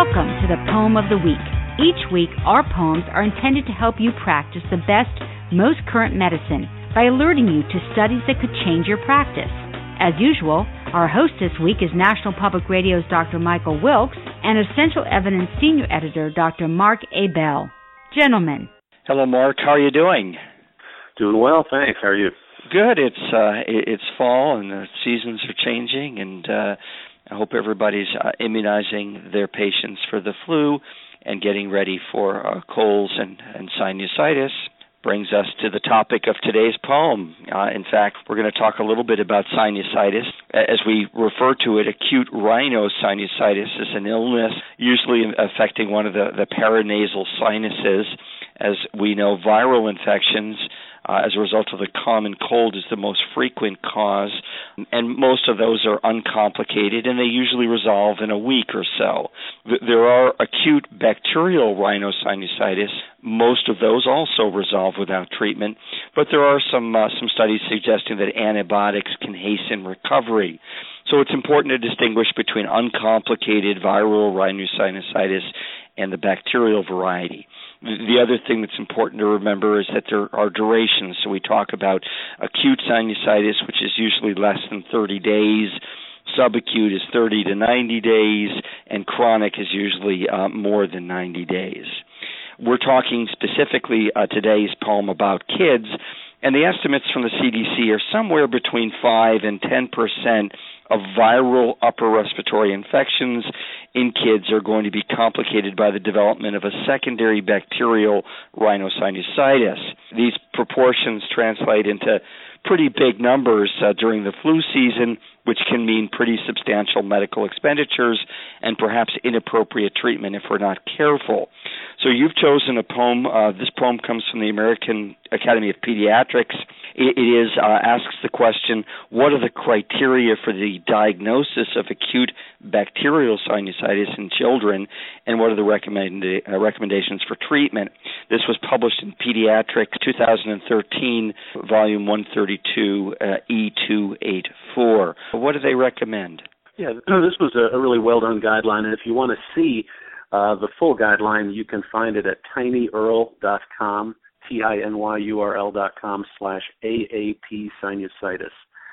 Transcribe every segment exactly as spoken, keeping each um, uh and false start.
Welcome to the Poem of the Week. Each week, our poems are intended to help you practice the best, most current medicine by alerting you to studies that could change your practice. As usual, our host this week is National Public Radio's Doctor Michael Wilkes and Essential Evidence Senior Editor Doctor Mark A. Bell. Gentlemen. Hello, Mark. How are you doing? Doing well, thanks. How are you? Good. It's uh, it's fall and the seasons are changing, and uh, I hope everybody's uh, immunizing their patients for the flu and getting ready for uh, colds and, and sinusitis. Brings us to the topic of today's poem. Uh, in fact, we're going to talk a little bit about sinusitis. As we refer to it, acute rhinosinusitis is an illness usually affecting one of the, the paranasal sinuses. As we know, viral infections uh, as a result of the common cold is the most frequent cause, and most of those are uncomplicated, and they usually resolve in a week or so. There are acute bacterial rhinosinusitis. Most of those also resolve without treatment, but there are some uh, some studies suggesting that antibiotics can hasten recovery. So it's important to distinguish between uncomplicated viral rhinosinusitis and the bacterial variety. The other thing that's important to remember is that there are durations. So we talk about acute sinusitis, which is usually less than thirty days. Subacute is thirty to ninety days, and chronic is usually uh, more than ninety days. We're talking specifically uh, today's poem about kids, and the estimates from the C D C are somewhere between five and ten percent of viral upper respiratory infections in kids are going to be complicated by the development of a secondary bacterial rhinosinusitis. These proportions translate into pretty big numbers uh, during the flu season, which can mean pretty substantial medical expenditures and perhaps inappropriate treatment if we're not careful. So you've chosen a poem. Uh, this poem comes from the American Academy of Pediatrics. It, it is uh, asks the question, what are the criteria for the diagnosis of acute bacterial sinusitis in children, and what are the recommend, uh, recommendations for treatment? This was published in Pediatrics two thousand thirteen, volume one thirty-two, uh, E two eighty-four. What do they recommend? Yeah, this was a, a really well-done guideline, and if you want to see uh, the full guideline, you can find it at tinyurl dot com, T I N Y U R L dot com slash A A P sinusitis.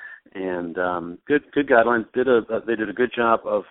And um, good good guidelines. Did a, uh, they did a good job of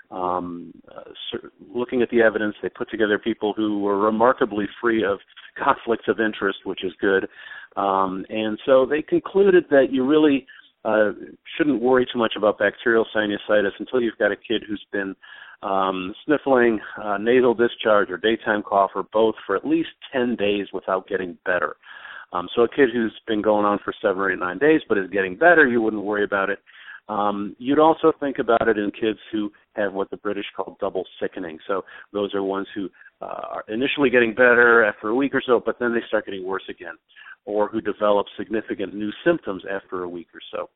um, uh, looking at the evidence. They put together people who were remarkably free of conflicts of interest, which is good. Um, and so they concluded that you really uh, shouldn't worry too much about bacterial sinusitis until you've got a kid who's been um, sniffling, uh, nasal discharge, or daytime cough, or both for at least ten days without getting better. Um, so a kid who's been going on for seven or eight, nine days but is getting better, you wouldn't worry about it. Um, you'd also think about it in kids who have what the British call double sickening. So those are ones who uh, are initially getting better after a week or so, but then they start getting worse again, or who develop significant new symptoms after a week or so.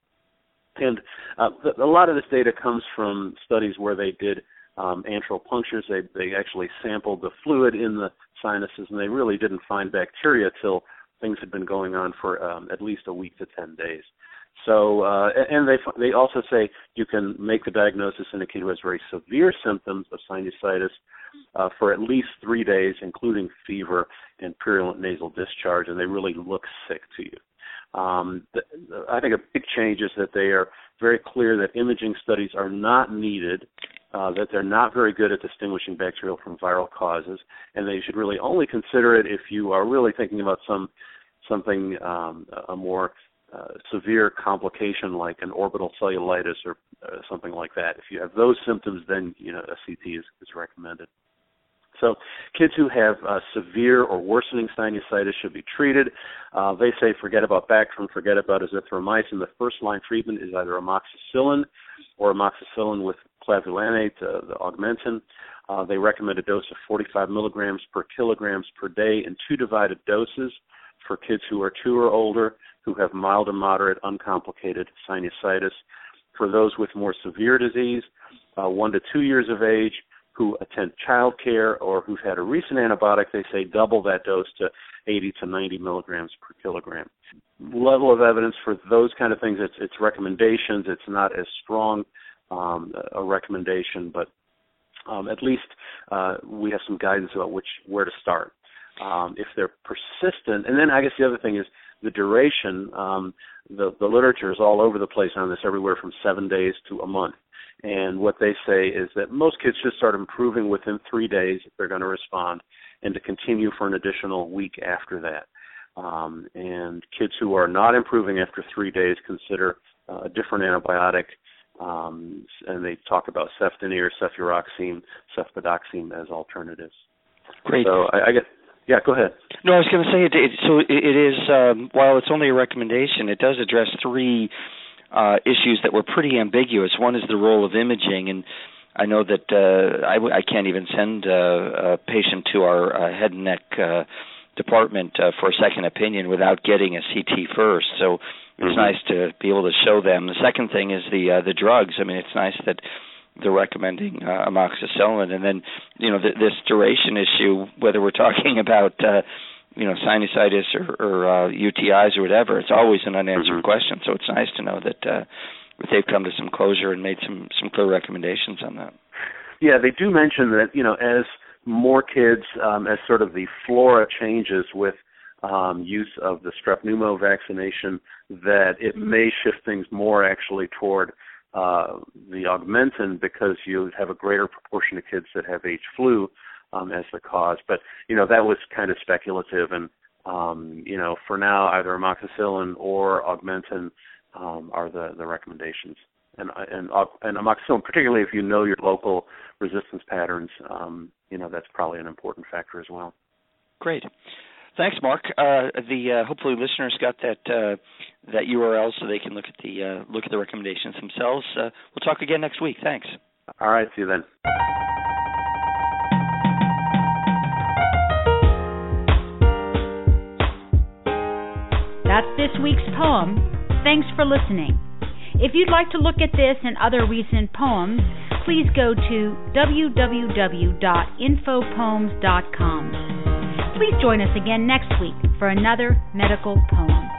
And uh, the, a lot of this data comes from studies where they did um, antral punctures. They, they actually sampled the fluid in the sinuses, and they really didn't find bacteria till things had been going on for um, at least a week to ten days. So, uh, and they they also say you can make the diagnosis in a kid who has very severe symptoms of sinusitis uh, for at least three days, including fever and purulent nasal discharge, and they really look sick to you. Um, the, I think a big change is that they are very clear that imaging studies are not needed, uh, that they're not very good at distinguishing bacterial from viral causes, and they should really only consider it if you are really thinking about some something, um, a more uh, severe complication like an orbital cellulitis or uh, something like that. If you have those symptoms, then you know a C T is, is recommended. So kids who have uh, severe or worsening sinusitis should be treated. Uh, they say forget about Bactrim, forget about azithromycin. The first-line treatment is either amoxicillin or amoxicillin with clavulanate, uh, the augmentin. Uh, they recommend a dose of forty-five milligrams per kilograms per day in two divided doses for kids who are two or older who have mild to moderate uncomplicated sinusitis. For those with more severe disease, uh, one to two years of age, who attend child care or who've had a recent antibiotic, they say double that dose to eighty to ninety milligrams per kilogram. Level of evidence for those kind of things, it's, it's recommendations. It's not as strong um, a recommendation, but um, at least uh, we have some guidance about which where to start. Um, if they're persistent, and then I guess the other thing is the duration. Um, the, the literature is all over the place on this, everywhere from seven days to a month. And what they say is that most kids should start improving within three days if they're going to respond, and to continue for an additional week after that. Um, and kids who are not improving after three days consider uh, a different antibiotic, um, and they talk about cefdinir, cefuroxime, cefpodoxime as alternatives. Great. So I, I guess, yeah, go ahead. No, I was going to say, it, it, so it, it is, um, while it's only a recommendation, it does address three Uh, issues that were pretty ambiguous. One is the role of imaging, and I know that uh, I, w- I can't even send uh, a patient to our uh, head and neck uh, department uh, for a second opinion without getting a C T first. So it's mm-hmm. nice to be able to show them. The second thing is the uh, the drugs. I mean, it's nice that they're recommending uh, amoxicillin, and then you know th- this duration issue, whether we're talking about uh, you know, sinusitis or, or uh, U T Is or whatever, it's always an unanswered mm-hmm. question. So it's nice to know that, uh, that they've come to some closure and made some, some clear recommendations on that. Yeah, they do mention that, you know, as more kids, um, as sort of the flora changes with um, use of the strep pneumo vaccination, that it may shift things more actually toward uh, the Augmentin, because you have a greater proportion of kids that have H flu Um, as the cause. But, you know, that was kind of speculative. And, um, you know, for now, either amoxicillin or Augmentin um, are the, the recommendations. And, and, and amoxicillin, particularly if you know your local resistance patterns, um, you know, that's probably an important factor as well. Great. Thanks, Mark. Uh, the uh, hopefully listeners got that uh, that U R L so they can look at the uh, look at the recommendations themselves. Uh, we'll talk again next week. Thanks. All right. See you then. That's this week's poem. Thanks for listening. If you'd like to look at this and other recent poems, please go to w w w dot info poems dot com. Please join us again next week for another medical poem.